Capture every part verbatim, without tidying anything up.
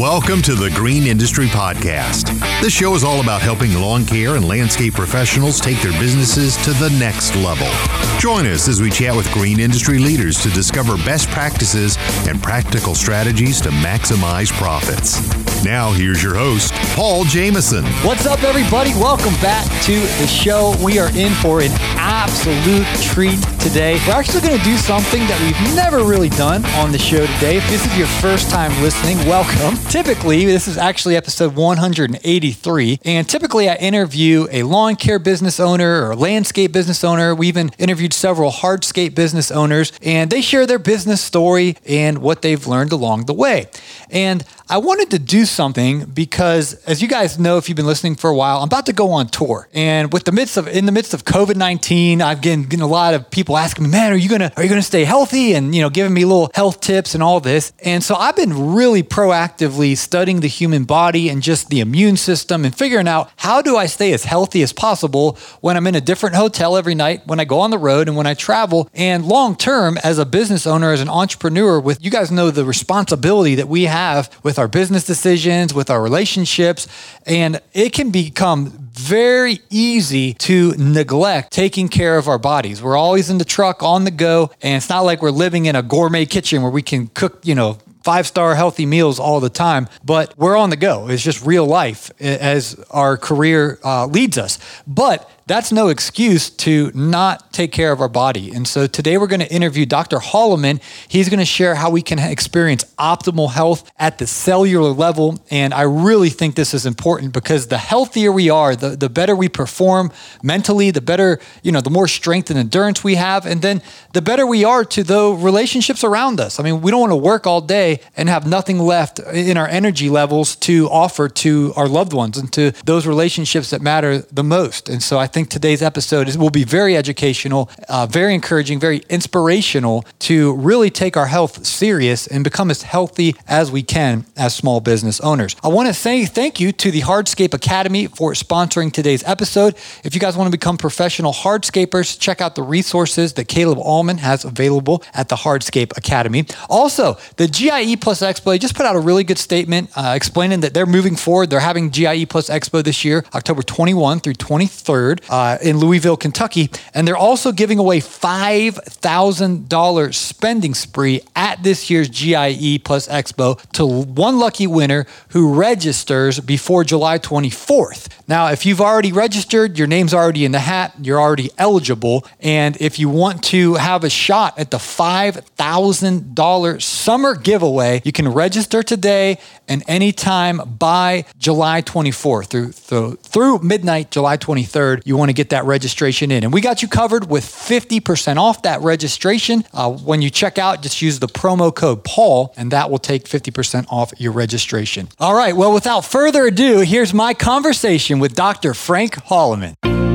Welcome to the Green Industry Podcast. This show is all about helping lawn care and landscape professionals take their businesses to the next level. Join us as we chat with green industry leaders to discover best practices and practical strategies to maximize profits. Now, here's your host, Paul Jameson. What's up, everybody? Welcome back to the show. We are in for an absolute treat today. We're actually going to do something that we've never really done on the show today. If this is your first time listening, welcome. Typically, this is actually episode one hundred eighty-three, and typically I interview a lawn care business owner or a landscape business owner. We even interviewed several hardscape business owners, and they share their business story and what they've learned along the way. And I wanted to do something because, as you guys know, if you've been listening for a while, I'm about to go on tour. And with the midst of in the midst of COVID nineteen, I've getting, getting a lot of people asking me, "Man, are you gonna are you gonna stay healthy?" And you know, giving me little health tips and all this. And so I've been really proactively studying the human body and just the immune system and figuring out how do I stay as healthy as possible when I'm in a different hotel every night, when I go on the road and when I travel. And long term, as a business owner, as an entrepreneur, with you guys know the responsibility that we have with our business decisions, with our relationships, and it can become very easy to neglect taking care of our bodies. We're always in the truck, on the go, and it's not like we're living in a gourmet kitchen where we can cook, you know, five-star healthy meals all the time, but we're on the go. It's just real life as our career uh, leads us. But that's no excuse to not take care of our body. And so today we're going to interview Doctor Holloman. He's going to share how we can experience optimal health at the cellular level. And I really think this is important because the healthier we are, the, the better we perform mentally, the better, you know, the more strength and endurance we have. And then the better we are to the relationships around us. I mean, we don't want to work all day and have nothing left in our energy levels to offer to our loved ones and to those relationships that matter the most. And so I think today's episode is, will be very educational, uh, very encouraging, very inspirational to really take our health serious and become as healthy as we can as small business owners. I want to say thank you to the Hardscape Academy for sponsoring today's episode. If you guys want to become professional hardscapers, check out the resources that Caleb Allman has available at the Hardscape Academy. Also, the G I E Plus Expo just put out a really good statement uh, explaining that they're moving forward. They're having G I E Plus Expo this year, October twenty-first through twenty-third. Uh, in Louisville, Kentucky. And they're also giving away five thousand dollars spending spree at this year's G I E Plus Expo to one lucky winner who registers before July twenty-fourth. Now, if you've already registered, your name's already in the hat, you're already eligible. And if you want to have a shot at the five thousand dollars summer giveaway, you can register today and anytime by July twenty-fourth through, through, through midnight, July twenty-third. You want to get that registration in. And we got you covered with fifty percent off that registration. Uh, when you check out, just use the promo code Paul, and that will take fifty percent off your registration. All right, well, without further ado, here's my conversation with Doctor Frank Holloman.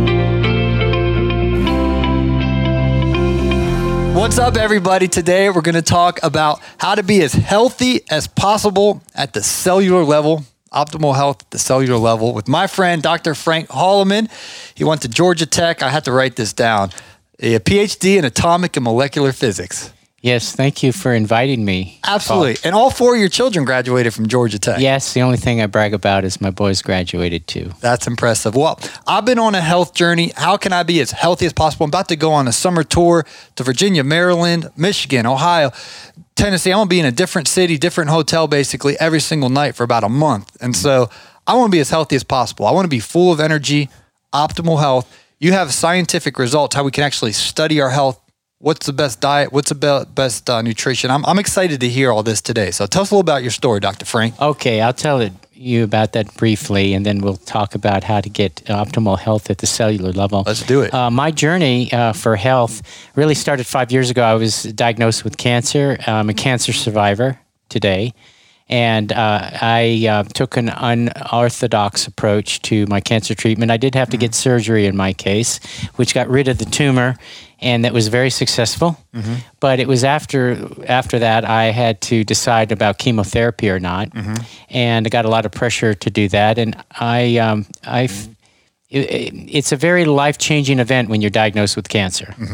What's up, everybody? Today, we're going to talk about how to be as healthy as possible at the cellular level. Optimal health at the cellular level with my friend, Doctor Frank Holloman. He went to Georgia Tech. I had to write this down. A P H D in atomic and molecular physics. Yes, thank you for inviting me. Absolutely. Paul. And all four of your children graduated from Georgia Tech. Yes, the only thing I brag about is my boys graduated too. That's impressive. Well, I've been on a health journey. How can I be as healthy as possible? I'm about to go on a summer tour to Virginia, Maryland, Michigan, Ohio, Tennessee. I'm going to be in a different city, different hotel basically every single night for about a month. And so I want to be as healthy as possible. I want to be full of energy, optimal health. You have scientific results, how we can actually study our health. What's the best diet? What's the best uh, nutrition? I'm, I'm excited to hear all this today. So tell us a little about your story, Doctor Frank. Okay, I'll tell it, you about that briefly, and then we'll talk about how to get optimal health at the cellular level. Let's do it. Uh, my journey uh, for health really started five years ago. I was diagnosed with cancer. I'm a cancer survivor today. And uh, I uh, took an unorthodox approach to my cancer treatment. I did have to get surgery in my case, which got rid of the tumor, and that was very successful. Mm-hmm. But it was after after that I had to decide about chemotherapy or not, mm-hmm. and I got a lot of pressure to do that. And I, um, I, it, it's a very life-changing event when you're diagnosed with cancer. Mm-hmm.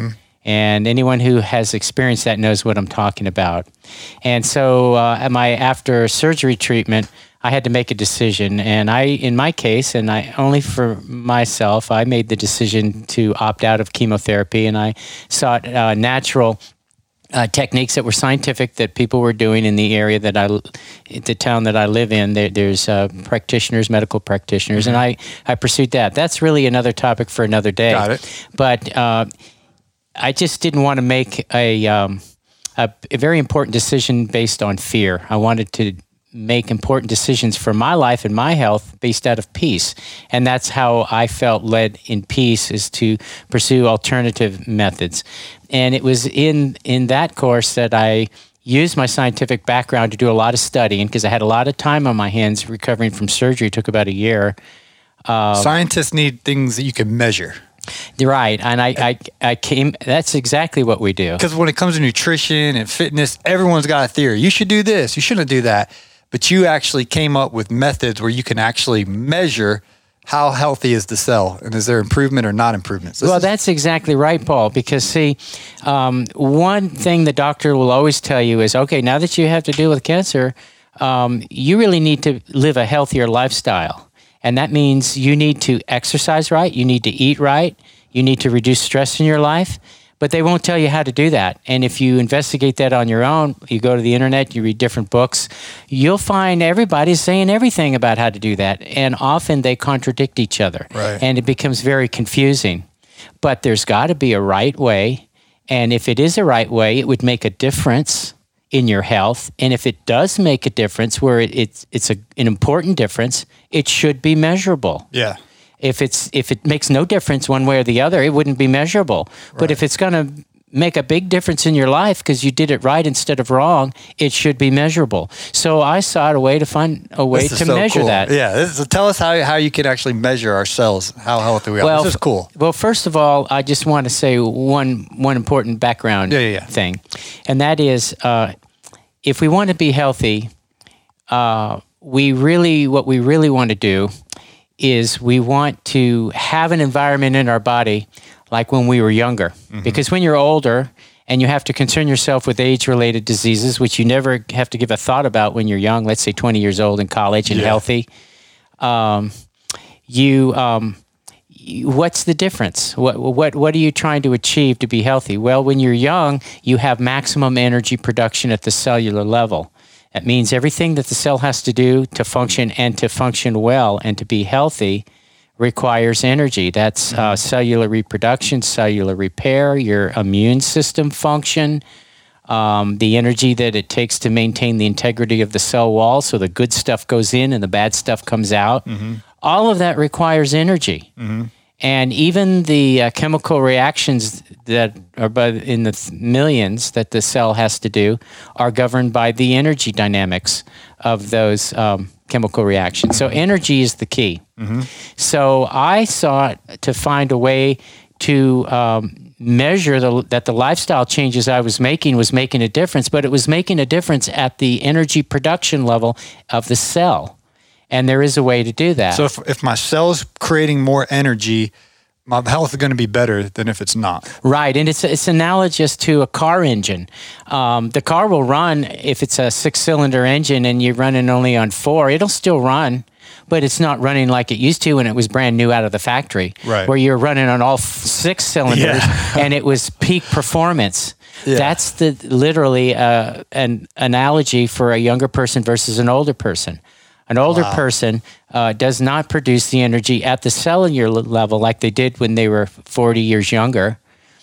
And anyone who has experienced that knows what I'm talking about. And so uh, at my after surgery treatment, I had to make a decision. And I, in my case, and I only for myself, I made the decision to opt out of chemotherapy, and I sought uh, natural Uh, techniques that were scientific that people were doing in the area that I, the town that I live in. There, there's uh, practitioners, medical practitioners, mm-hmm. and I, I pursued that. That's really another topic for another day. Got it. But uh, I just didn't want to make a, um, a a very important decision based on fear. I wanted to make important decisions for my life and my health based out of peace. And that's how I felt led in peace, is to pursue alternative methods. And it was in, in that course that I used my scientific background to do a lot of studying, because I had a lot of time on my hands recovering from surgery. It took about a year. Uh, Scientists need things that you can measure. Right. And I, I, I came, that's exactly what we do. Because when it comes to nutrition and fitness, everyone's got a theory. You should do this. You shouldn't do that. But you actually came up with methods where you can actually measure how healthy is the cell, and is there improvement or not improvement? So well, is- that's exactly right, Paul, because see, um, one thing the doctor will always tell you is, okay, now that you have to deal with cancer, um, you really need to live a healthier lifestyle. And that means you need to exercise right, you need to eat right, you need to reduce stress in your life. But they won't tell you how to do that. And if you investigate that on your own, you go to the internet, you read different books, you'll find everybody's saying everything about how to do that. And often they contradict each other. Right. And it becomes very confusing. But there's got to be a right way. And if it is a right way, it would make a difference in your health. And if it does make a difference, where it, it's, it's a, an important difference, it should be measurable. Yeah. If it's if it makes no difference one way or the other, it wouldn't be measurable. Right. But if it's going to make a big difference in your life because you did it right instead of wrong, it should be measurable. So I sought a way to find a way to so measure cool. that. Yeah. This is, tell us how, how you can actually measure our cells, how healthy we are. Well, this is cool. Well, first of all, I just want to say one one important background yeah, yeah, yeah. thing, and that is, uh, if we want to be healthy, uh, we really what we really want to do is we want to have an environment in our body like when we were younger. Mm-hmm. Because when you're older and you have to concern yourself with age-related diseases, which you never have to give a thought about when you're young, let's say twenty years old in college and yeah. healthy, um, you, um, you, what's the difference? What, what, what are you trying to achieve to be healthy? Well, when you're young, you have maximum energy production at the cellular level. That means everything that the cell has to do to function and to function well and to be healthy requires energy. That's uh, cellular reproduction, cellular repair, your immune system function, um, the energy that it takes to maintain the integrity of the cell wall so the good stuff goes in and the bad stuff comes out. Mm-hmm. All of that requires energy. Mm-hmm. And even the uh, chemical reactions that are by in the th- millions that the cell has to do are governed by the energy dynamics of those um, chemical reactions. So energy is the key. Mm-hmm. So I sought to find a way to um, measure the, that the lifestyle changes I was making was making a difference, but it was making a difference at the energy production level of the cell. And there is a way to do that. So if, if my cell's creating more energy, my health is going to be better than if it's not. Right. And it's it's analogous to a car engine. Um, the car will run if it's a six-cylinder engine and you're running only on four. It'll still run, but it's not running like it used to when it was brand new out of the factory, right. where you're running on all f- six cylinders yeah. and it was peak performance. Yeah. That's the literally uh, an analogy for a younger person versus an older person. An older wow. person uh, does not produce the energy at the cellular level like they did when they were forty years younger.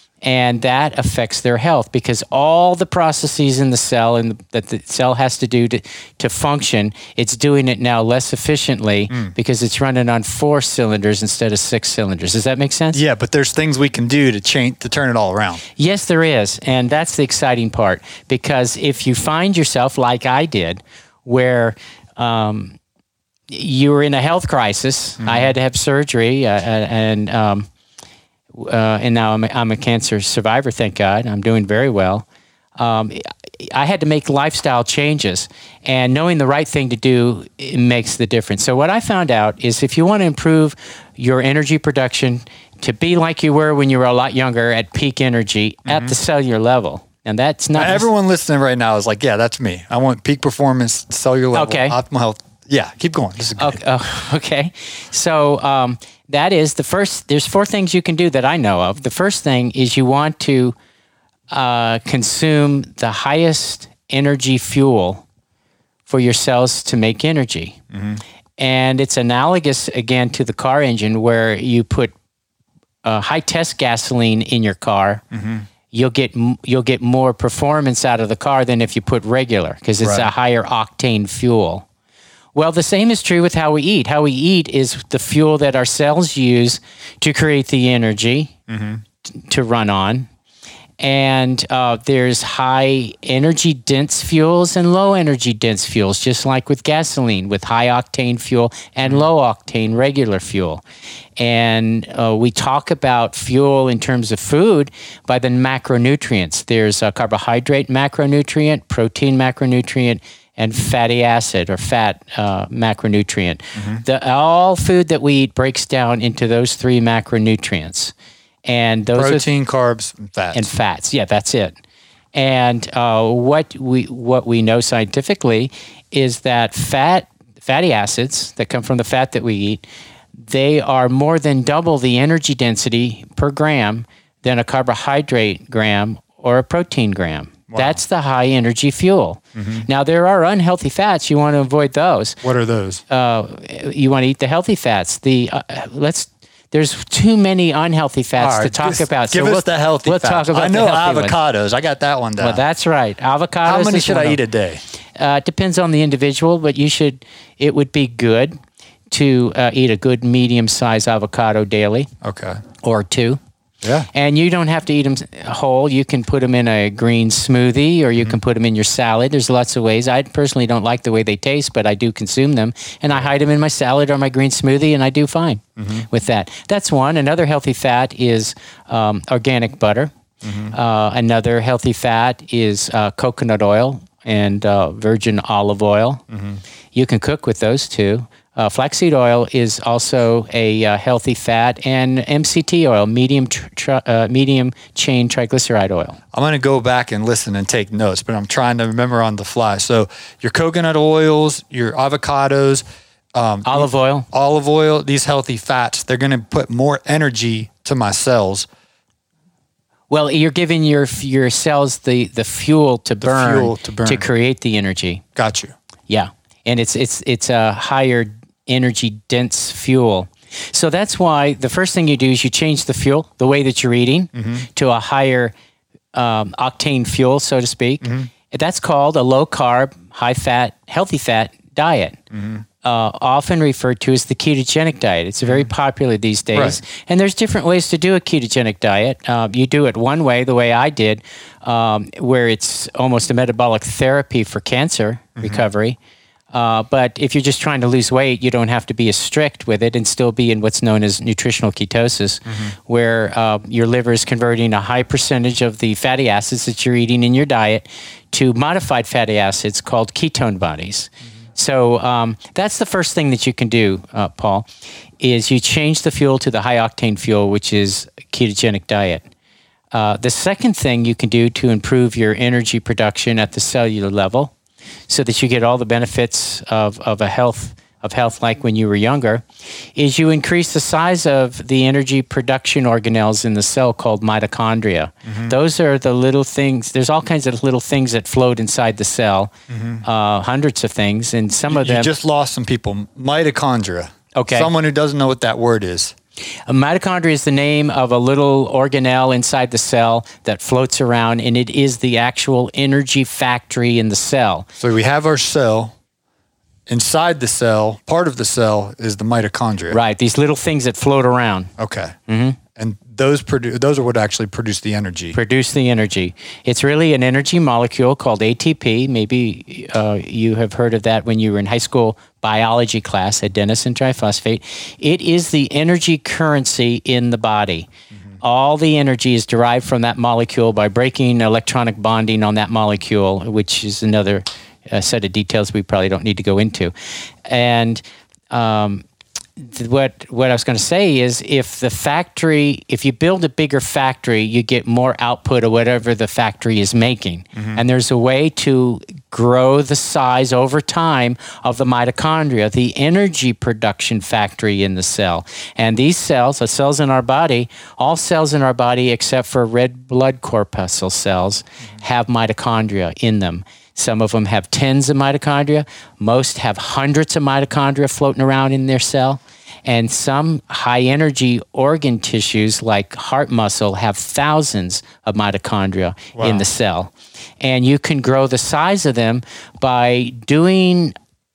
And that affects their health because all the processes in the cell and that the cell has to do to, to function, it's doing it now less efficiently mm. because it's running on four cylinders instead of six cylinders. Does that make sense? Yeah, but there's things we can do to change, to turn it all around. Yes, there is. And that's the exciting part because if you find yourself like I did, where um, you were in a health crisis. Mm-hmm. I had to have surgery, uh, and um, uh, and now I'm a, I'm a cancer survivor. Thank God, I'm doing very well. Um, I had to make lifestyle changes, and knowing the right thing to do it makes the difference. So what I found out is if you want to improve your energy production to be like you were when you were a lot younger at peak energy mm-hmm. at the cellular level. And that's not... Now, everyone listening right now is like, yeah, that's me. I want peak performance, cellular level, okay. optimal health. Yeah, keep going. This is good. Okay. Oh, okay. So um, that is the first... There's four things you can do that I know of. The first thing is you want to uh, consume the highest energy fuel for your cells to make energy. Mm-hmm. And it's analogous, again, to the car engine where you put uh, high-test gasoline in your car. Mm-hmm. You'll get you'll get more performance out of the car than if you put regular, because it's right. a higher octane fuel. Well, the same is true with how we eat. How we eat is the fuel that our cells use to create the energy mm-hmm. t- to run on. And uh, there's high energy dense fuels and low energy dense fuels, just like with gasoline, with high octane fuel and low octane regular fuel. And uh, we talk about fuel in terms of food by the macronutrients. There's a carbohydrate macronutrient, protein macronutrient, and fatty acid or fat uh, macronutrient. Mm-hmm. The, all food that we eat breaks down into those three macronutrients. And those protein, are, carbs, and fats. And fats, yeah, that's it. And uh, what we what we know scientifically is that fat fatty acids that come from the fat that we eat, they are more than double the energy density per gram than a carbohydrate gram or a protein gram. Wow. That's the high energy fuel. Mm-hmm. Now, there are unhealthy fats. You want to avoid those. What are those? Uh, you want to eat the healthy fats. The uh, let's. There's too many unhealthy fats right, to talk just about. Give so us we'll, the healthy we'll fats. Talk about I know the avocados. Ones. I got that one down. Well, that's right. Avocados. How many should I eat a day? Uh, it depends on the individual, but you should. It would be good to uh, eat a good medium-sized avocado daily. Okay. Or two. Yeah. And you don't have to eat them whole. You can put them in a green smoothie, or you mm-hmm. can put them in your salad. There's lots of ways. I personally don't like the way they taste, but I do consume them. And I hide them in my salad or my green smoothie, and I do fine mm-hmm. with that. That's one. Another healthy fat is um, organic butter. Mm-hmm. Uh, another healthy fat is uh, coconut oil and uh, virgin olive oil. Mm-hmm. You can cook with those two. Uh, flaxseed oil is also a uh, healthy fat, and M C T oil, medium tr- tr- uh, medium chain triglyceride oil. I'm going to go back and listen and take notes, but I'm trying to remember on the fly. So your coconut oils, your avocados, um, olive oil, olive oil, these healthy fats, they're going to put more energy to my cells. Well, you're giving your your cells the, the fuel to the burn, fuel to burn to create the energy. Got you. Yeah, and it's it's it's a higher energy dense fuel. So that's why the first thing you do is you change the fuel, the way that you're eating, mm-hmm. to a higher um, octane fuel, so to speak. Mm-hmm. That's called a low carb, high fat, healthy fat diet. Mm-hmm. Uh, often referred to as the ketogenic diet. It's very popular these days. Right. And there's different ways to do a ketogenic diet. Uh, you do it one way, the way I did, um, where it's almost a metabolic therapy for cancer mm-hmm. recovery. Uh, but if you're just trying to lose weight, you don't have to be as strict with it and still be in what's known as nutritional ketosis, mm-hmm. where uh, your liver is converting a high percentage of the fatty acids that you're eating in your diet to modified fatty acids called ketone bodies. Mm-hmm. So um, that's the first thing that you can do, uh, Paul, is you change the fuel to the high octane fuel, which is a ketogenic diet. Uh, the second thing you can do to improve your energy production at the cellular level, so that you get all the benefits of, of a health of health like when you were younger, is you increase the size of the energy production organelles in the cell called mitochondria. Mm-hmm. Those are the little things. There's all kinds of little things that float inside the cell, mm-hmm. uh, hundreds of things, and some you, of them... You just lost some people. Mitochondria. Okay. Someone who doesn't know what that word is. A mitochondria is the name of a little organelle inside the cell that floats around, and it is the actual energy factory in the cell. So we have our cell. Inside the cell, part of the cell is the mitochondria. Right, these little things that float around. Okay. Mm-hmm. And those produ- those are what actually produce the energy. Produce the energy. It's really an energy molecule called A T P. Maybe uh, you have heard of that when you were in high school biology class, adenosine triphosphate. It is the energy currency in the body. Mm-hmm. All the energy is derived from that molecule by breaking electronic bonding on that molecule, which is another a set of details we probably don't need to go into. And um, th- what what I was going to say is, if the factory, if you build a bigger factory, you get more output of whatever the factory is making, mm-hmm. and there's a way to grow the size over time of the mitochondria, the energy production factory in the cell. And these cells, the cells in our body, all cells in our body except for red blood corpuscle cells, mm-hmm. have mitochondria in them. Some of them have tens of mitochondria. Most have hundreds of mitochondria floating around in their cell. And some high-energy organ tissues, like heart muscle, have thousands of mitochondria wow. in the cell. And you can grow the size of them by doing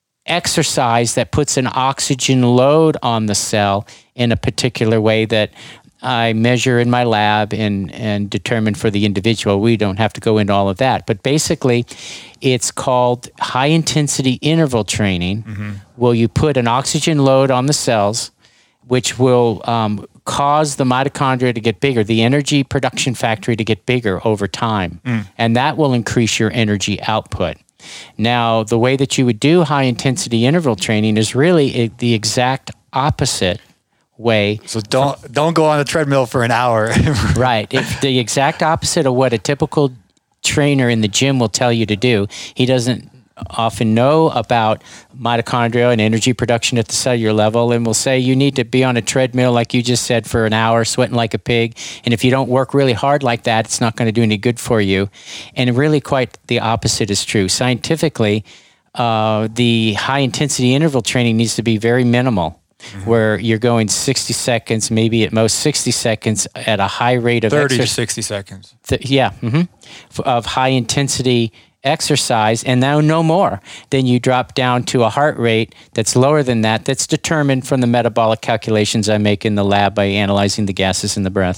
exercise that puts an oxygen load on the cell in a particular way that I measure in my lab and, and determine for the individual. We don't have to go into all of that. But basically, it's called high-intensity interval training, mm-hmm. where you put an oxygen load on the cells, which will um, cause the mitochondria to get bigger, the energy production factory to get bigger over time. Mm. And that will increase your energy output. Now, the way that you would do high-intensity interval training is really the exact opposite way. So don't don't go on a treadmill for an hour. Right. It's the exact opposite of what a typical trainer in the gym will tell you to do. He doesn't often know about mitochondria and energy production at the cellular level, and will say you need to be on a treadmill, like you just said, for an hour, sweating like a pig. And if you don't work really hard like that, it's not going to do any good for you. And really quite the opposite is true. Scientifically, uh, the high-intensity interval training needs to be very minimal. Mm-hmm. Where you're going sixty seconds, maybe at most sixty seconds at a high rate of thirty exercise. to sixty seconds. Th- yeah, mm-hmm. F- of high intensity exercise, and now no more. Then you drop down to a heart rate that's lower than that, that's determined from the metabolic calculations I make in the lab by analyzing the gases in the breath,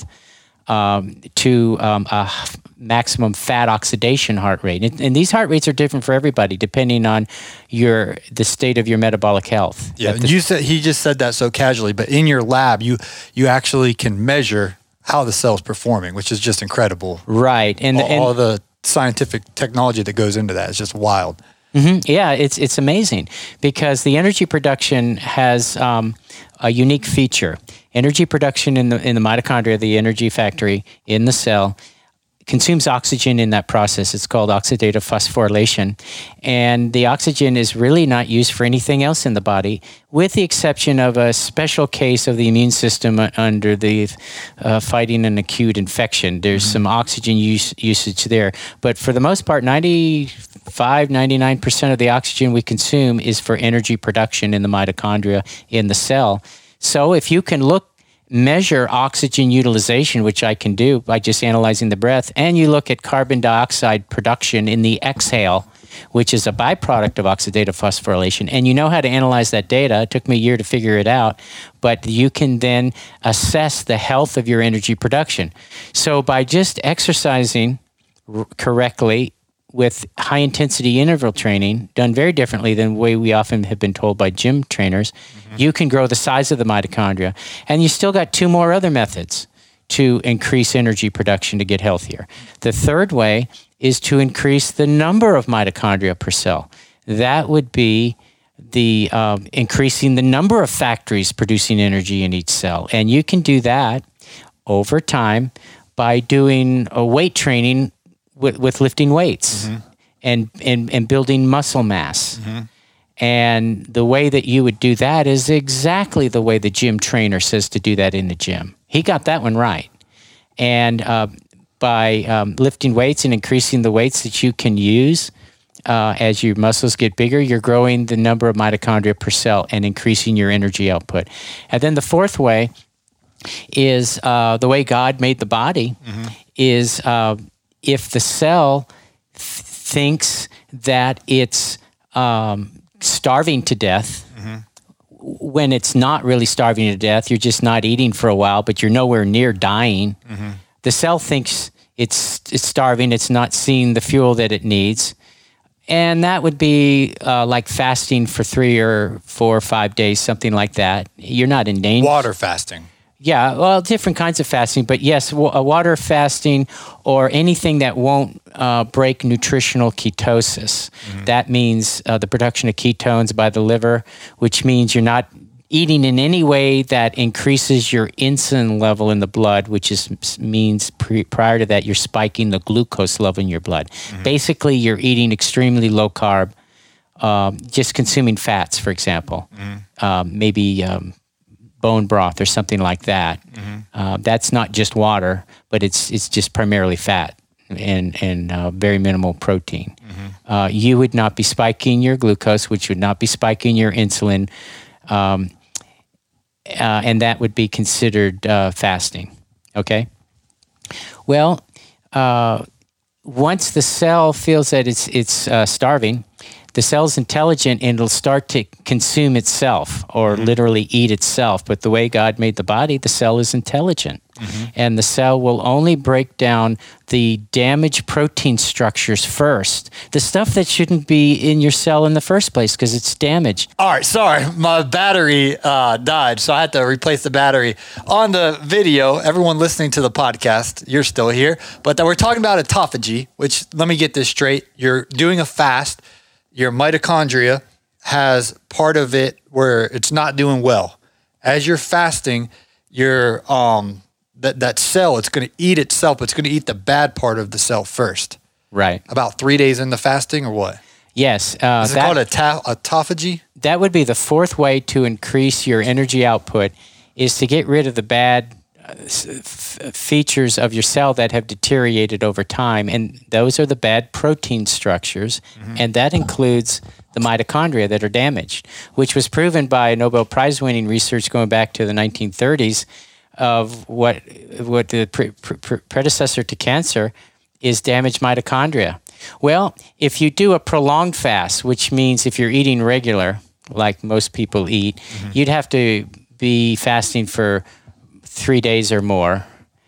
um, to um, a maximum fat oxidation heart rate. And, and these heart rates are different for everybody, depending on your the state of your metabolic health. Yeah, the, you said he just said that so casually, but in your lab, you you actually can measure how the cell's performing, which is just incredible. Right, and all, and, all the scientific technology that goes into that is just wild. Mm-hmm. Yeah, it's it's amazing because the energy production has um, a unique feature. Energy production in the in the mitochondria, the energy factory in the cell, consumes oxygen in that process. It's called oxidative phosphorylation. And the oxygen is really not used for anything else in the body, with the exception of a special case of the immune system under the uh, fighting an acute infection. There's mm-hmm. some oxygen use, usage there. But for the most part, ninety-five, ninety-nine percent of the oxygen we consume is for energy production in the mitochondria in the cell. So if you can look measure oxygen utilization, which I can do by just analyzing the breath, and you look at carbon dioxide production in the exhale, which is a byproduct of oxidative phosphorylation, and you know how to analyze that data. It took me a year to figure it out, but you can then assess the health of your energy production. So by just exercising r- correctly with high-intensity interval training, done very differently than the way we often have been told by gym trainers, mm-hmm. you can grow the size of the mitochondria. And you still got two more other methods to increase energy production to get healthier. The third way is to increase the number of mitochondria per cell. That would be the um, increasing the number of factories producing energy in each cell. And you can do that over time by doing a weight training With, with lifting weights mm-hmm. and, and, and building muscle mass. Mm-hmm. And the way that you would do that is exactly the way the gym trainer says to do that in the gym. He got that one right. And uh, by um, lifting weights and increasing the weights that you can use uh, as your muscles get bigger, you're growing the number of mitochondria per cell and increasing your energy output. And then the fourth way is uh, the way God made the body mm-hmm. is... Uh, if the cell th- thinks that it's um, starving to death, mm-hmm. when it's not really starving to death, you're just not eating for a while, but you're nowhere near dying. Mm-hmm. The cell thinks it's it's starving, it's not seeing the fuel that it needs. And that would be uh, like fasting for three or four or five days, something like that. You're not in danger. Water fasting. Yeah, well, different kinds of fasting, but yes, w- water fasting or anything that won't uh, break nutritional ketosis. Mm-hmm. That means uh, the production of ketones by the liver, which means you're not eating in any way that increases your insulin level in the blood, which is means pre, prior to that you're spiking the glucose level in your blood. Mm-hmm. Basically, you're eating extremely low carb, um, just consuming fats, for example, mm-hmm. um, maybe um, bone broth or something like that. Mm-hmm. Uh, that's not just water, but it's it's just primarily fat and and uh, very minimal protein. Mm-hmm. Uh, you would not be spiking your glucose, which would not be spiking your insulin. Um, uh, and that would be considered uh, fasting, okay? Well, uh, once the cell feels that it's it's uh, starving, the cell's intelligent and it'll start to consume itself or mm-hmm. literally eat itself. But the way God made the body, the cell is intelligent. Mm-hmm. And the cell will only break down the damaged protein structures first. The stuff that shouldn't be in your cell in the first place because it's damaged. All right, sorry. My battery uh, died, so I had to replace the battery. On the video, everyone listening to the podcast, you're still here, but we're talking about autophagy, which, let me get this straight. You're doing a fast. Your mitochondria has part of it where it's not doing well. As you're fasting, your um that, that cell, it's going to eat itself. It's going to eat the bad part of the cell first. Right. About three days into fasting or what? Yes. Uh, Is it that, called auto- autophagy? That would be the fourth way to increase your energy output is to get rid of the bad uh, f- features of your cell that have deteriorated over time. And those are the bad protein structures. Mm-hmm. And that includes the mitochondria that are damaged, which was proven by Nobel Prize winning research going back to the nineteen thirties of what what the pre- pre- predecessor to cancer is damaged mitochondria. Well, if you do a prolonged fast, which means if you're eating regular, like most people eat, mm-hmm. you'd have to be fasting for three days or more.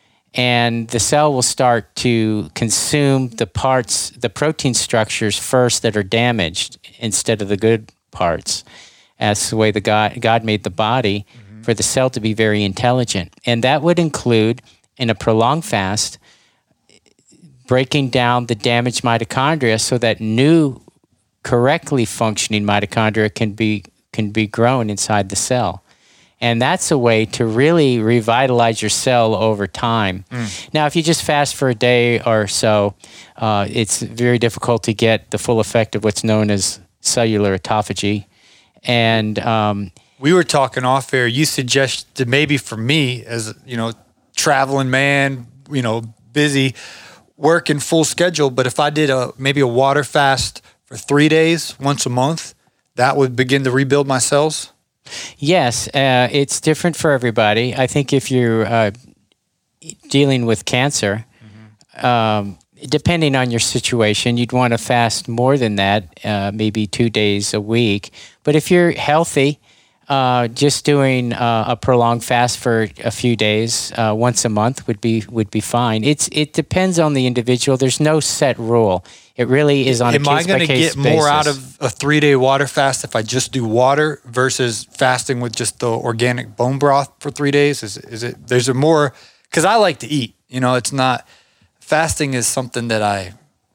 And the cell will start to consume the parts, the protein structures first that are damaged instead of the good parts. That's the way the God, God made the body, mm-hmm. for the cell to be very intelligent. And that would include, in a prolonged fast, breaking down the damaged mitochondria so that new, correctly functioning mitochondria can be can be grown inside the cell. And that's a way to really revitalize your cell over time. Mm. Now, if you just fast for a day or so, uh, it's very difficult to get the full effect of what's known as cellular autophagy. And um, we were talking off air. You suggested maybe for me, as you know, traveling man, you know, busy, working full schedule. But if I did a maybe a water fast for three days once a month, that would begin to rebuild my cells. Yes, uh, it's different for everybody. I think if you're uh, dealing with cancer, mm-hmm. um, depending on your situation, you'd want to fast more than that, uh, maybe two days a week. But if you're healthy, uh, just doing uh, a prolonged fast for a few days uh, once a month would be would be fine. It's it depends on the individual. There's no set rule. It really is on Am a case by case basis. Am I going to get more out of a three-day water fast if I just do water versus fasting with just the organic bone broth for three days? Is is it? There's a more because I like to eat. You know, it's not fasting is something that I.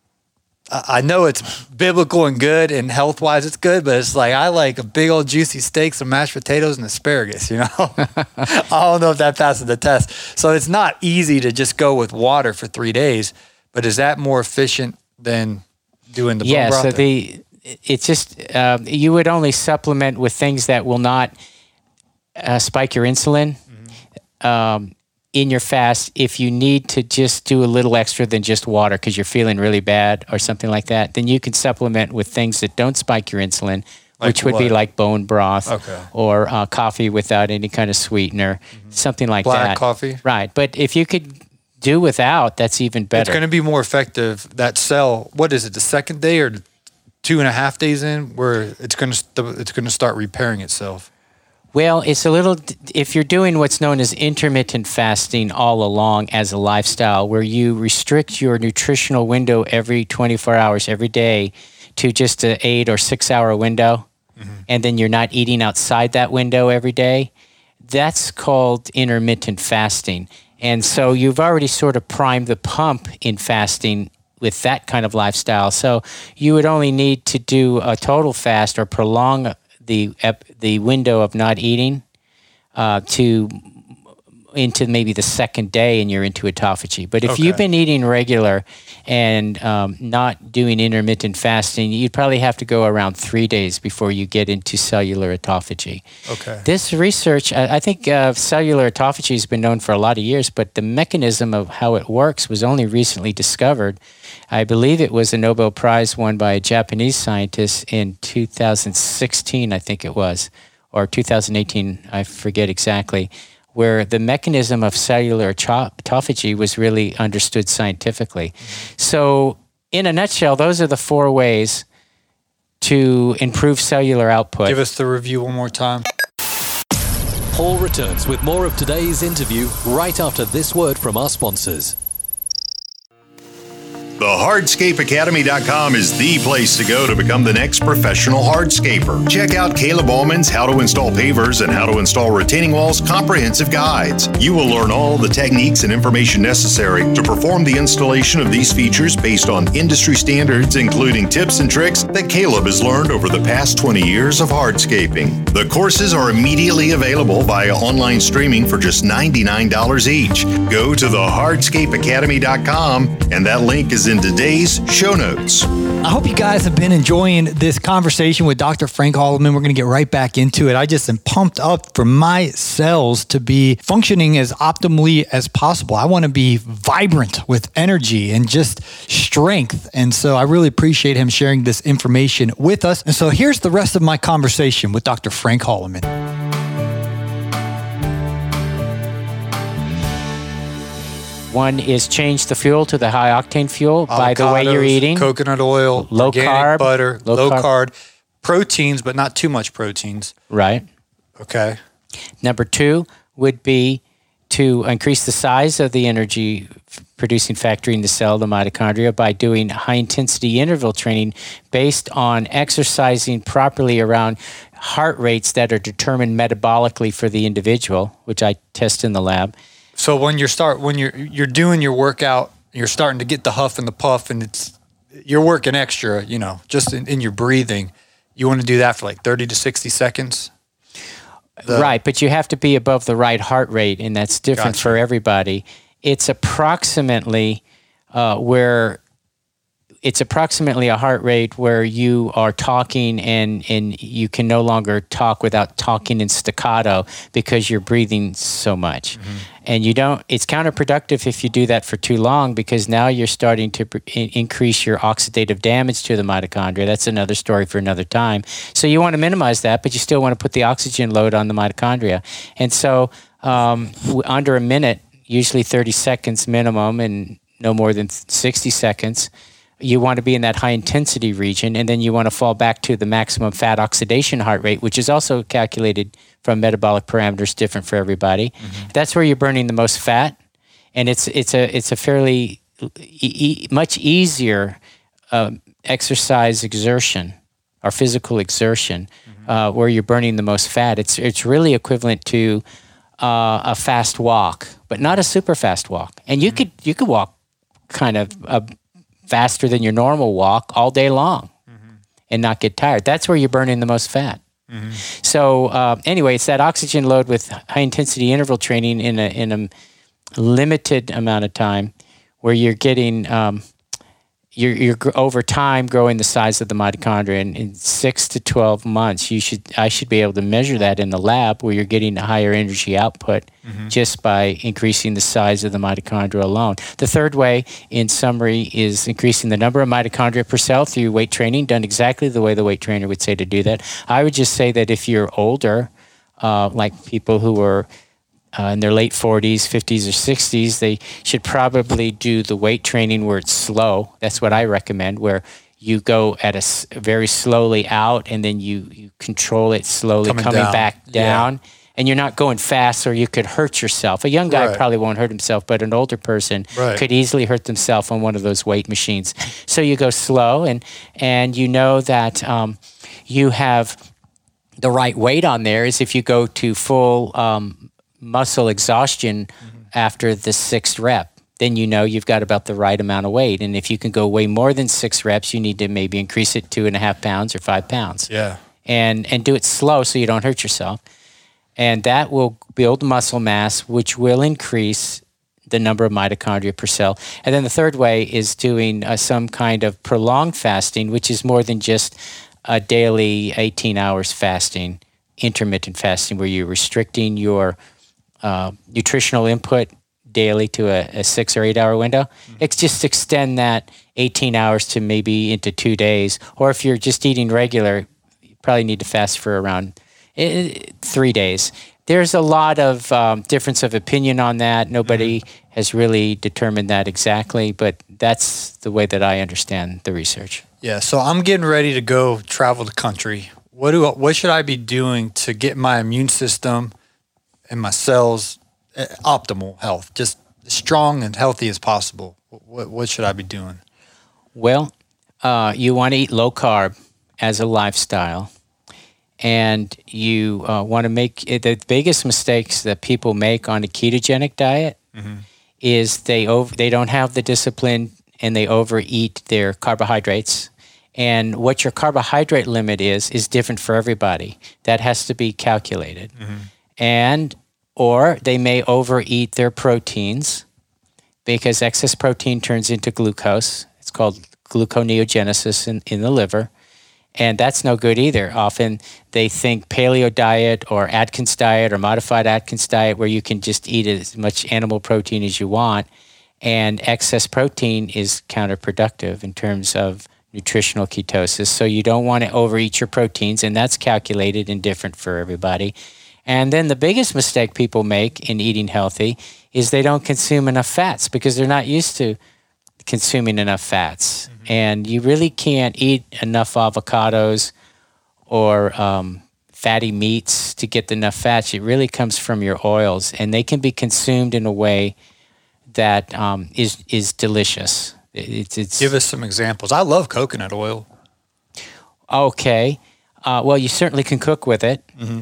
I know it's biblical and good and health-wise it's good, but it's like I like a big old juicy steak, some mashed potatoes, and asparagus, you know? I don't know if that passes the test. So it's not easy to just go with water for three days, but is that more efficient than doing the bone yeah, broth? Yeah, so the, it's just, uh, you would only supplement with things that will not uh, spike your insulin. Mm-hmm. Um, in your fast, if you need to just do a little extra than just water because you're feeling really bad or something like that, then you can supplement with things that don't spike your insulin, like which would what? be like bone broth okay. or uh, coffee without any kind of sweetener, mm-hmm. something like Black that. Black coffee? Right. But if you could do without, that's even better. It's going to be more effective. That cell, what is it, the second day or two and a half days in where it's going to st- it's going to start repairing itself? Well, it's a little, if you're doing what's known as intermittent fasting all along as a lifestyle, where you restrict your nutritional window every twenty-four hours, every day, to just an eight or six hour window, mm-hmm. and then you're not eating outside that window every day, that's called intermittent fasting. And so you've already sort of primed the pump in fasting with that kind of lifestyle. So you would only need to do a total fast or prolong the ep- the window of not eating uh, to into maybe the second day, and you're into autophagy. But if Okay. you've been eating regular and um, not doing intermittent fasting, you'd probably have to go around three days before you get into cellular autophagy. Okay. This research, I, I think uh, cellular autophagy has been known for a lot of years, but the mechanism of how it works was only recently discovered. I believe it was a Nobel Prize won by a Japanese scientist in two thousand sixteen, I think it was, or two thousand eighteen, I forget exactly, where the mechanism of cellular autophagy was really understood scientifically. Mm-hmm. So in a nutshell, those are the four ways to improve cellular output. Give us the review one more time. Paul returns with more of today's interview right after this word from our sponsors. The hardscape academy dot com is the place to go to become the next professional hardscaper. Check out Caleb Allman's How to Install Pavers and How to Install Retaining Walls comprehensive guides. You will learn all the techniques and information necessary to perform the installation of these features based on industry standards, including tips and tricks that Caleb has learned over the past twenty years of hardscaping. The courses are immediately available via online streaming for just ninety-nine dollars each. Go to the hardscape academy dot com, and that link is in today's show notes. I hope you guys have been enjoying this conversation with Doctor Frank Holloman. We're going to get right back into it. I just am pumped up for my cells to be functioning as optimally as possible. I want to be vibrant with energy and just strength. And so I really appreciate him sharing this information with us. And so here's the rest of my conversation with Doctor Frank Holloman. One is change the fuel to the high octane fuel by the way you're eating. Coconut oil, low organic carb, butter, low, low carb. carb, proteins, but not too much proteins. Right. Okay. Number two would be to increase the size of the energy producing factory in the cell, the mitochondria, by doing high intensity interval training based on exercising properly around heart rates that are determined metabolically for the individual, which I test in the lab. So when you start, when you're you're doing your workout, you're starting to get the huff and the puff, and it's you're working extra, you know, just in, in your breathing. You want to do that for like thirty to sixty seconds. The, right, but you have to be above the right heart rate, and that's different Gotcha. for everybody. It's approximately uh, where it's approximately a heart rate where you are talking and, and you can no longer talk without talking in staccato because you're breathing so much. Mm-hmm. And you don't, it's counterproductive if you do that for too long because now you're starting to pr- increase your oxidative damage to the mitochondria. That's another story for another time. So you want to minimize that, but you still want to put the oxygen load on the mitochondria. And so um, under a minute, usually thirty seconds minimum and no more than sixty seconds, you want to be in that high intensity region, and then you want to fall back to the maximum fat oxidation heart rate, which is also calculated from metabolic parameters different for everybody. Mm-hmm. That's where you're burning the most fat, and it's it's a it's a fairly e- much easier uh, exercise exertion or physical exertion mm-hmm. uh, where you're burning the most fat. It's it's really equivalent to uh, a fast walk, but not a super fast walk. And you mm-hmm. could you could walk kind of a faster than your normal walk all day long mm-hmm. and not get tired. That's where you're burning the most fat. Mm-hmm. So uh, anyway, it's that oxygen load with high intensity interval training in a in a limited amount of time where you're getting um, you're you're over time growing the size of the mitochondria. And in six to twelve months, you should I should be able to measure that in the lab where you're getting a higher energy output mm-hmm. just by increasing the size of the mitochondria alone. The third way, in summary, is increasing the number of mitochondria per cell through weight training, done exactly the way the weight trainer would say to do that. I would just say that if you're older, uh, like people who are Uh, in their late forties, fifties, or sixties, they should probably do the weight training where it's slow. That's what I recommend, where you go at a s- very slowly out and then you, you control it slowly coming, coming down. back down. Yeah. And you're not going fast or you could hurt yourself. A young guy Right. probably won't hurt himself, but an older person Right. could easily hurt themselves on one of those weight machines. So you go slow and, and you know that um, you have the right weight on there is if you go to full um, muscle exhaustion mm-hmm. after the sixth rep, then you know you've got about the right amount of weight. And if you can go way more than six reps, you need to maybe increase it two and a half pounds or five pounds. Yeah. and and do it slow so you don't hurt yourself. And that will build muscle mass, which will increase the number of mitochondria per cell. And then the third way is doing uh, some kind of prolonged fasting, which is more than just a daily eighteen hours fasting, intermittent fasting, where you're restricting your uh, nutritional input daily to a, a six or eight hour window. Mm-hmm. It's just extend that eighteen hours to maybe into two days. Or if you're just eating regular, you probably need to fast for around It, three days. There's a lot of um, difference of opinion on that. Nobody mm-hmm. has really determined that exactly, but that's the way that I understand the research. Yeah, so I'm getting ready to go travel the country. What do what should I be doing to get my immune system and my cells optimal health, just as strong and healthy as possible? What, what should I be doing? Well, uh, you want to eat low carb as a lifestyle. And you uh, want to make the biggest mistakes that people make on a ketogenic diet mm-hmm. is they over they don't have the discipline and they overeat their carbohydrates. And what your carbohydrate limit is is different for everybody. That has to be calculated. Mm-hmm. And or they may overeat their proteins because excess protein turns into glucose. It's called gluconeogenesis in, in the liver. And that's no good either. Often they think paleo diet or Atkins diet or modified Atkins diet where you can just eat as much animal protein as you want. And excess protein is counterproductive in terms of nutritional ketosis. So you don't want to overeat your proteins, and that's calculated and different for everybody. And then the biggest mistake people make in eating healthy is they don't consume enough fats because they're not used to consuming enough fats. Mm-hmm. And you really can't eat enough avocados or um, fatty meats to get enough fats. It really comes from your oils, and they can be consumed in a way that um, is is delicious. It's, it's Give us some examples. I love coconut oil. Okay. Uh, well, you certainly can cook with it. Mm-hmm.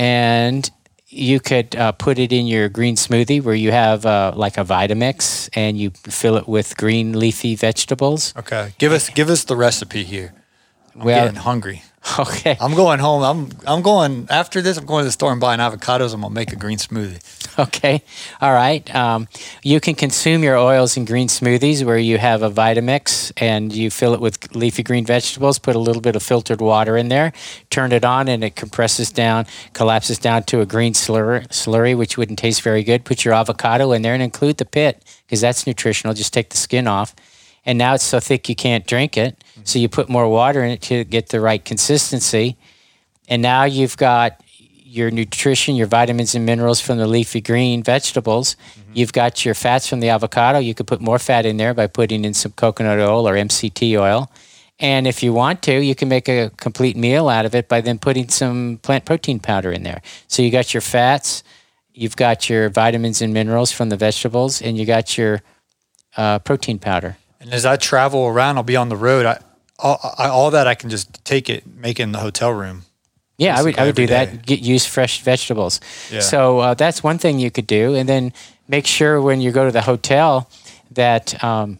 And you could uh, put it in your green smoothie where you have uh, like a Vitamix and you fill it with green leafy vegetables. Okay. Give us give us the recipe here. I'm well, getting hungry. Okay. I'm going home. I'm I'm going after this. I'm going to the store and buying avocados. I'm gonna make a green smoothie. Okay. All right. Um, you can consume your oils in green smoothies where you have a Vitamix and you fill it with leafy green vegetables. Put a little bit of filtered water in there. Turn it on and it compresses down, collapses down to a green slurry, slurry which wouldn't taste very good. Put your avocado in there and include the pit because that's nutritional. Just take the skin off. And now it's so thick you can't drink it. Mm-hmm. So you put more water in it to get the right consistency. And now you've got your nutrition, your vitamins and minerals from the leafy green vegetables. Mm-hmm. You've got your fats from the avocado. You could put more fat in there by putting in some coconut oil or M C T oil. And if you want to, you can make a complete meal out of it by then putting some plant protein powder in there. So you got your fats, you've got your vitamins and minerals from the vegetables, and you got your uh, protein powder. And as I travel around, I'll be on the road. I all, I, all that I can just take it, make it in the hotel room. Yeah, I would I would do day. that. Get, use fresh vegetables. Yeah. So uh, that's one thing you could do, and then make sure when you go to the hotel that um,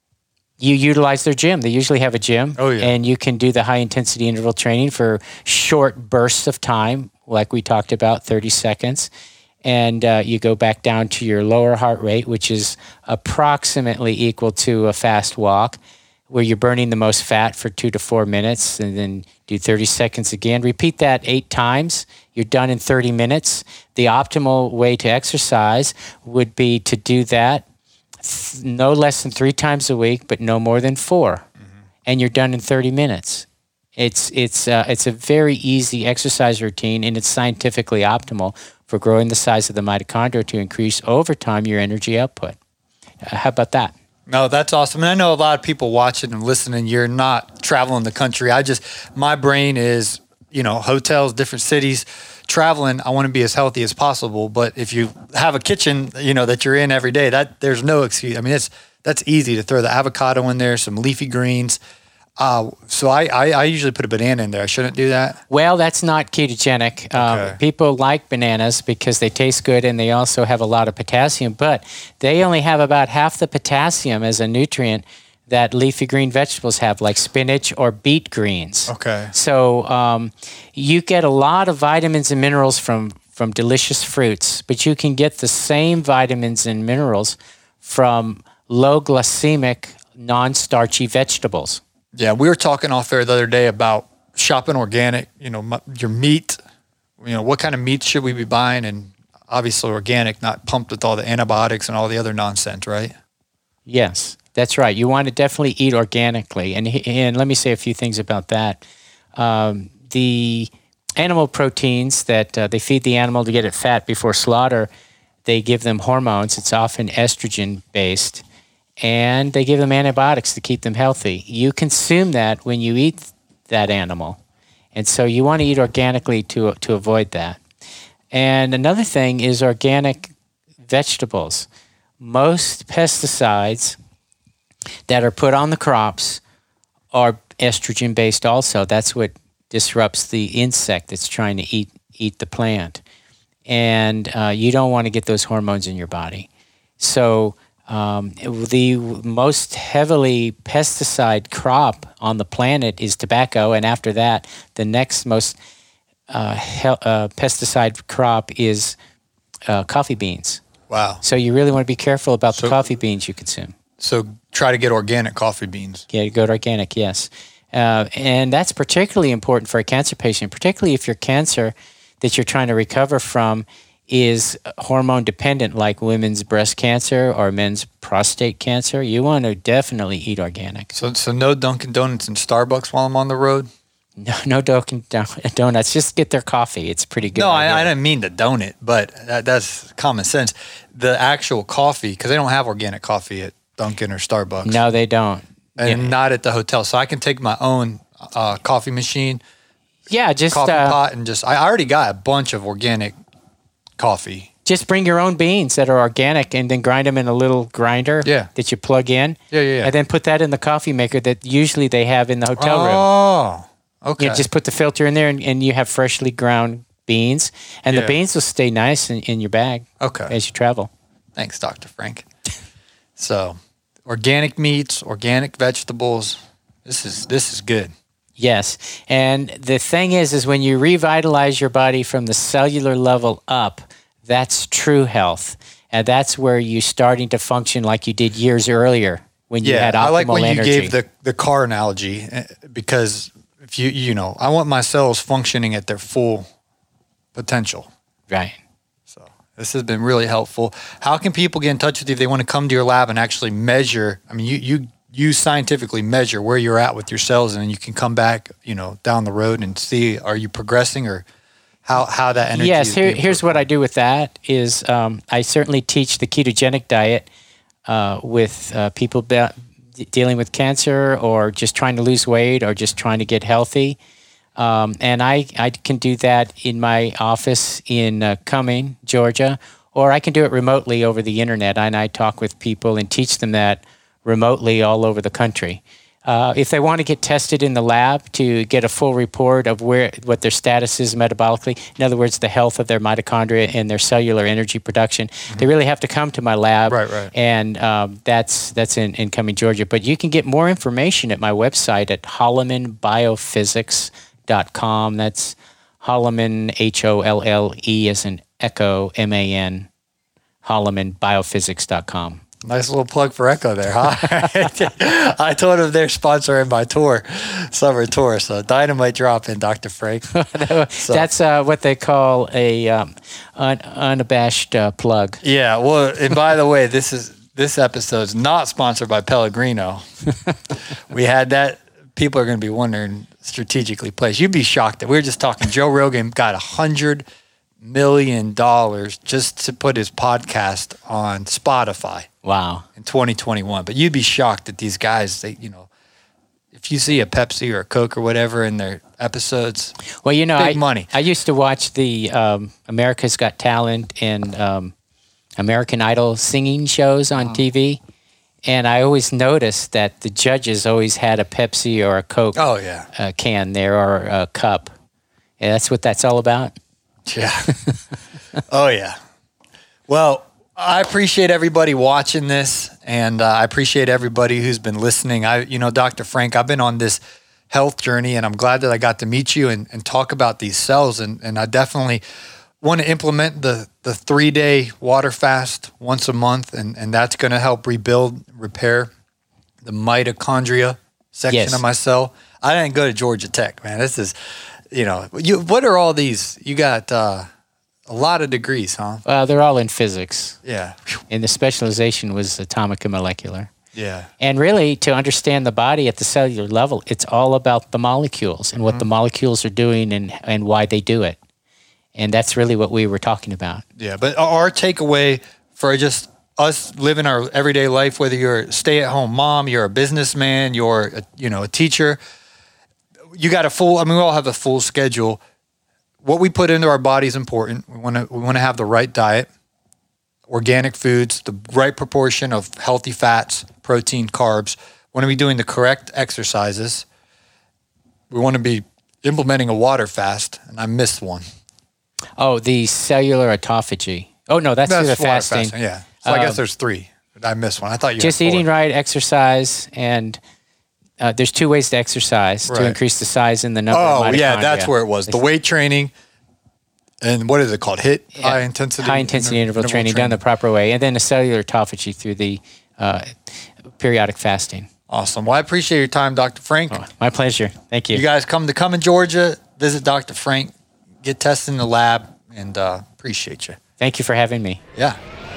you utilize their gym. They usually have a gym, oh, yeah. and you can do the high intensity interval training for short bursts of time, like we talked about, thirty seconds. And uh, you go back down to your lower heart rate, which is approximately equal to a fast walk, where you're burning the most fat for two to four minutes, and then do thirty seconds again. Repeat that eight times. You're done in thirty minutes. The optimal way to exercise would be to do that th- no less than three times a week, but no more than four. Mm-hmm. And you're done in thirty minutes. It's, it's, uh, it's a very easy exercise routine, and it's scientifically optimal for growing the size of the mitochondria to increase over time your energy output. Uh, how about that? No, that's awesome. And I know a lot of people watching and listening, you're not traveling the country. I just, my brain is, you know, hotels, different cities, traveling. I want to be as healthy as possible. But if you have a kitchen, you know, that you're in every day, that there's no excuse. I mean, it's, that's easy to throw the avocado in there, some leafy greens. Uh, so I, I, I usually put a banana in there. I shouldn't do that? Well, that's not ketogenic. Okay. Um, people like bananas because they taste good and they also have a lot of potassium, but they only have about half the potassium as a nutrient that leafy green vegetables have, like spinach or beet greens. Okay. So um, you get a lot of vitamins and minerals from, from delicious fruits, but you can get the same vitamins and minerals from low glycemic, non-starchy vegetables. Yeah, we were talking off air the other day about shopping organic, you know, mu- your meat, you know, what kind of meat should we be buying? And obviously organic, not pumped with all the antibiotics and all the other nonsense, right? Yes, that's right. You want to definitely eat organically. And, and let me say a few things about that. Um, the animal proteins that uh, they feed the animal to get it fat before slaughter, they give them hormones. It's often estrogen-based. And they give them antibiotics to keep them healthy. You consume that when you eat that animal. And so you want to eat organically to to avoid that. And another thing is organic vegetables. Most pesticides that are put on the crops are estrogen-based also. That's what disrupts the insect that's trying to eat eat the plant. And uh, you don't want to get those hormones in your body. So um, the most heavily pesticide crop on the planet is tobacco, and after that, the next most uh, he- uh, pesticide crop is uh, coffee beans. Wow. So you really want to be careful about So- the coffee beans you consume. So try to get organic coffee beans. Yeah, go to organic, yes. Uh, and that's particularly important for a cancer patient, particularly if your cancer that you're trying to recover from is hormone dependent, like women's breast cancer or men's prostate cancer. You want to definitely eat organic. So so no Dunkin' Donuts and Starbucks while I'm on the road? No, no Dunkin' Donuts. Just get their coffee. It's pretty good. No, I, I didn't mean the donut, but that, that's common sense. The actual coffee, because they don't have organic coffee at Dunkin' or Starbucks. No, they don't. And yeah. not at the hotel. So I can take my own uh, coffee machine, Yeah, just coffee uh, pot, and just, I already got a bunch of organic coffee. just bring your own beans that are organic and then grind them in a little grinder Yeah. that you plug in. Yeah, yeah, yeah. And then put that in the coffee maker that usually they have in the hotel room. Oh, okay. You just put the filter in there and, and you have freshly ground beans. And Yeah. the beans will stay nice in, in your bag Okay. as you travel. Thanks, Doctor Frank. So, organic meats, organic vegetables. This is this is good. Yes. And the thing is, is when you revitalize your body from the cellular level up, that's true health. And that's where you're starting to function like you did years earlier when you Yeah, had optimal I like when energy. you gave the, the car analogy eh, because if you you know, I want my cells functioning at their full potential. Right. So this has been really helpful. How can people get in touch with you if they want to come to your lab and actually measure? I mean, you you you scientifically measure where you're at with your cells, and you can come back, you know, down the road and see, are you progressing or how how that energy Yes, is here, being here's what I do with that is um, I certainly teach the ketogenic diet uh, with uh, people be- dealing with cancer or just trying to lose weight or just trying to get healthy. Um, and I, I can do that in my office in uh, Cumming, Georgia, or I can do it remotely over the internet. And I talk with people and teach them that remotely all over the country. Uh, if they want to get tested in the lab to get a full report of where what their status is metabolically, in other words, the health of their mitochondria and their cellular energy production, mm-hmm. they really have to come to my lab. Right, right. And um, that's that's in, in Cumming, Georgia. But you can get more information at my website at holloman biophysics dot com. That's Holloman, H O L L E as in Echo, M A N, holloman biophysics dot com. Nice little plug for Echo there, huh? I told them they're sponsoring my tour, summer tour. So dynamite drop in, Doctor Frank. So, That's uh, what they call a um, un- unabashed uh, plug. yeah. Well, and by the way, this is this episode's not sponsored by Pellegrino. We had that. People are going to be wondering strategically placed. You'd be shocked that we were just talking. Joe Rogan got a hundred million dollars just to put his podcast on Spotify. Wow. In twenty twenty-one. But you'd be shocked that these guys, they, you know, if you see a Pepsi or a Coke or whatever in their episodes, Well, you know, big I, money. I used to watch the um, America's Got Talent and um, American Idol singing shows on T V. And I always noticed that the judges always had a Pepsi or a Coke Oh, yeah. uh, can there or a cup. And that's what that's all about. Yeah. Oh, yeah. Well, I appreciate everybody watching this. And uh, I appreciate everybody who's been listening. I, you know, Doctor Frank, I've been on this health journey, and I'm glad that I got to meet you and, and talk about these cells. And, and I definitely want to implement the, the three-day water fast once a month, and, and that's going to help rebuild, repair the mitochondria section Yes. of my cell. I didn't go to Georgia Tech, man. This is, you know, you. What are all these? You got uh, a lot of degrees, huh? Well, they're all in physics. Yeah. And the specialization was atomic and molecular. Yeah. And really, to understand the body at the cellular level, it's all about the molecules and what mm-hmm. the molecules are doing and, and why they do it. And that's really what we were talking about. Yeah, but our takeaway for just us living our everyday life, whether you're a stay-at-home mom, you're a businessman, you're a, you know a teacher, you got a full. I mean, we all have a full schedule. What we put into our body is important. We want to we want to have the right diet, organic foods, the right proportion of healthy fats, protein, carbs. We want to be doing the correct exercises. We want to be implementing a water fast, and I missed one. Oh, the cellular autophagy. Oh, no, that's, that's through the fasting. fasting. Yeah. So um, I guess there's three. I missed one. I thought you just had four. Eating right, exercise, and uh, there's two ways to exercise right. to increase the size and the number oh, of mitochondria. Oh, yeah, that's where it was. The weight training, and what is it called? HIIT, yeah. high intensity? High intensity interval, interval training, training done the proper way, and then a cellular autophagy through the uh, periodic fasting. Awesome. Well, I appreciate your time, Doctor Frank. Oh, my pleasure. Thank you. You guys come to come in Georgia, visit Doctor Frank, get tested in the lab, and uh, appreciate you. Thank you for having me. Yeah.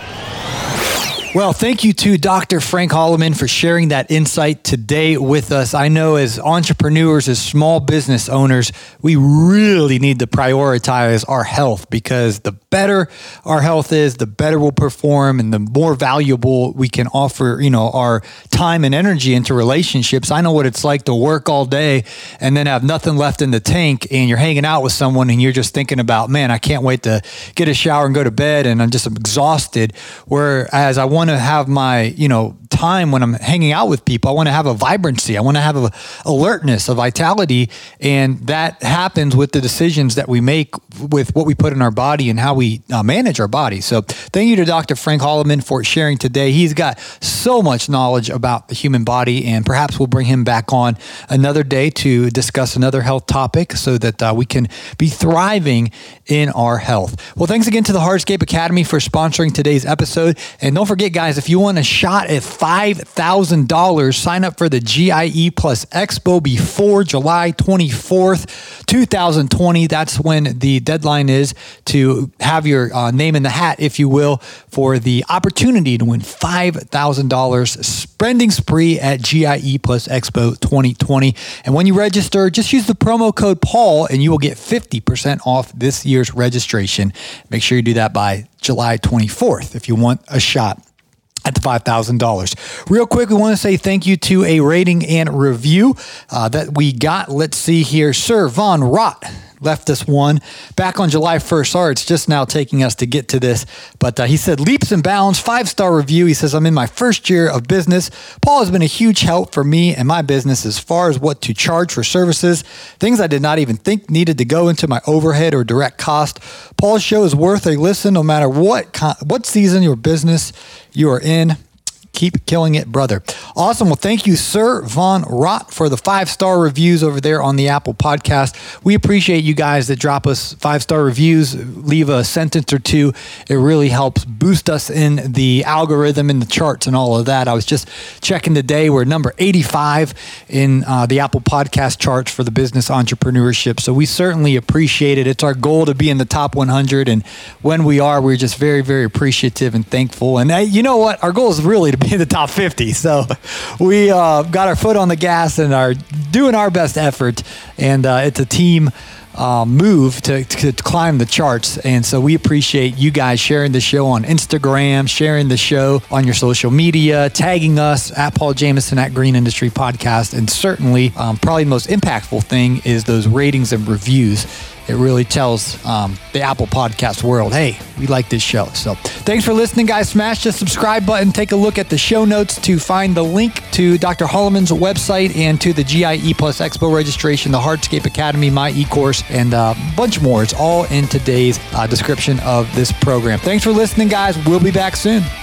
Well, thank you to Doctor Frank Holloman for sharing that insight today with us. I know as entrepreneurs, as small business owners, we really need to prioritize our health, because the better our health is, the better we'll perform, and the more valuable we can offer, you know, our time and energy into relationships. I know what it's like to work all day and then have nothing left in the tank, and you're hanging out with someone and you're just thinking about, man, I can't wait to get a shower and go to bed, and I'm just exhausted. Whereas I want to have my, you know, time when I'm hanging out with people. I want to have a vibrancy. I want to have a alertness, a vitality. And that happens with the decisions that we make with what we put in our body and how we uh, manage our body. So thank you to Doctor Frank Holloman for sharing today. He's got so much knowledge about the human body, and perhaps we'll bring him back on another day to discuss another health topic so that uh, we can be thriving in our health. Well, thanks again to the Hardscape Academy for sponsoring today's episode. And don't forget, guys, if you want a shot at five thousand dollars, sign up for the G I E Plus Expo before July twenty-fourth, twenty twenty. That's when the deadline is to have your uh, name in the hat, if you will, for the opportunity to win five thousand dollars spending spree at G I E Plus Expo twenty twenty. And when you register, just use the promo code Paul and you will get fifty percent off this year's registration. Make sure you do that by July twenty-fourth if you want a shot at the five thousand dollars. Real quick, we want to say thank you to a rating and review uh, that we got. Let's see here. Sir Von Rott left us one back on July first. Sorry, it's just now taking us to get to this. But uh, he said, leaps and bounds, five-star review. He says, I'm in my first year of business. Paul has been a huge help for me and my business as far as what to charge for services, things I did not even think needed to go into my overhead or direct cost. Paul's show is worth a listen no matter what, con- what season your business you are in. Keep killing it, brother. Awesome. Well, thank you, Sir Von Rott, for the five-star reviews over there on the Apple Podcast. We appreciate you guys that drop us five-star reviews, leave a sentence or two. It really helps boost us in the algorithm, in the charts and all of that. I was just checking today. We're number eighty-five in uh, the Apple Podcast charts for the business entrepreneurship. So we certainly appreciate it. It's our goal to be in the top one hundred. And when we are, we're just very, very appreciative and thankful. And uh, you know what? Our goal is really to be in the top fifty. So we uh, got our foot on the gas and are doing our best effort. And uh, it's a team uh, move to, to climb the charts. And so we appreciate you guys sharing the show on Instagram, sharing the show on your social media, tagging us at Paul Jameson at Green Industry Podcast. And certainly, um, probably the most impactful thing is those ratings and reviews. It really tells um, the Apple Podcast world, hey, we like this show. So thanks for listening, guys. Smash the subscribe button. Take a look at the show notes to find the link to Doctor Holloman's website and to the G I E Plus Expo registration, the Hardscape Academy, my e-course, and a bunch more. It's all in today's uh, description of this program. Thanks for listening, guys. We'll be back soon.